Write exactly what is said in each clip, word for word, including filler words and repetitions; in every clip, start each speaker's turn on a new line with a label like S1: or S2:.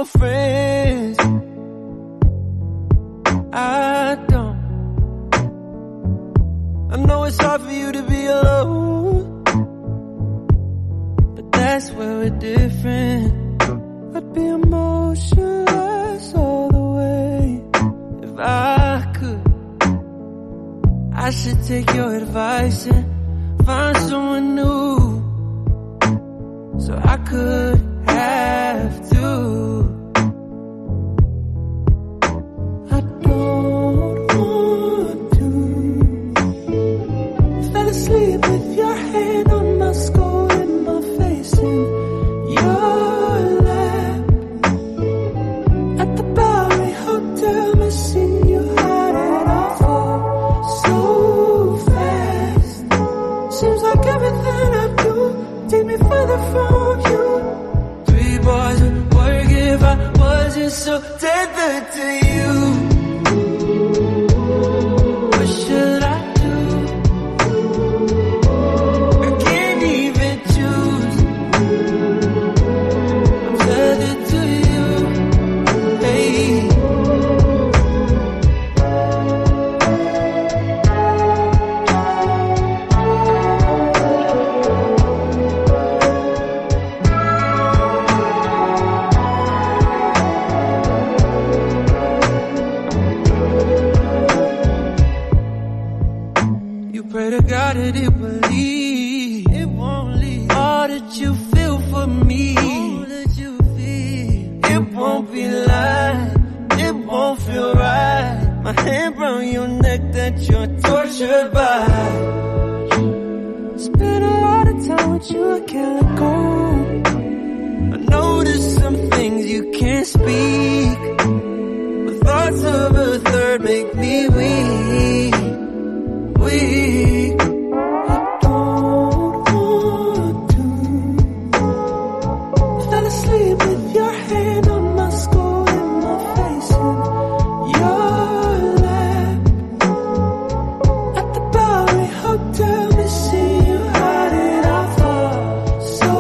S1: your friends. I don't. I know it's hard for you to be alone, but that's where we're different. I'd be emotionless all the way if I could. I should take your advice and find someone new, so I could have to. I don't want to. Fell asleep with your hand on my skull and my face in your lap. At the Bowery Hotel, missing you, had it all fall so fast. Seems like everything I do take me further from you. Three boys would work if I wasn't so tethered to you. What should I do? I can't even choose. I'm tethered to you. Hey. Pray to God that it will leave. It won't leave. All that you feel for me, all that you feel, it won't be light. It won't feel right. My hand round your neck that you're tortured by. Spend a lot of time with you, I can't let go. I know there's some things you can't speak, but thoughts of a third make me weak. Weak. I don't want to. Fell asleep with your hand on my skull and my face in your lap. At the Bowery Hotel, missing you, how did I fall so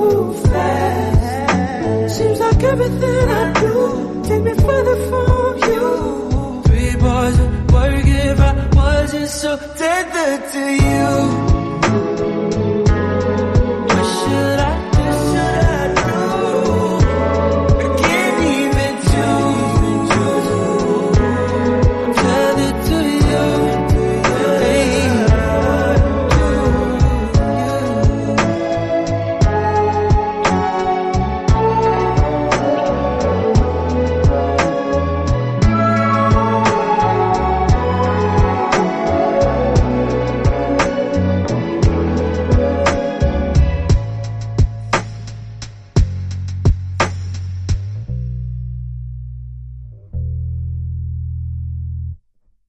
S1: fast? Seems like everything I do take me further from you. Three boys would work if I wasn't so tethered to you.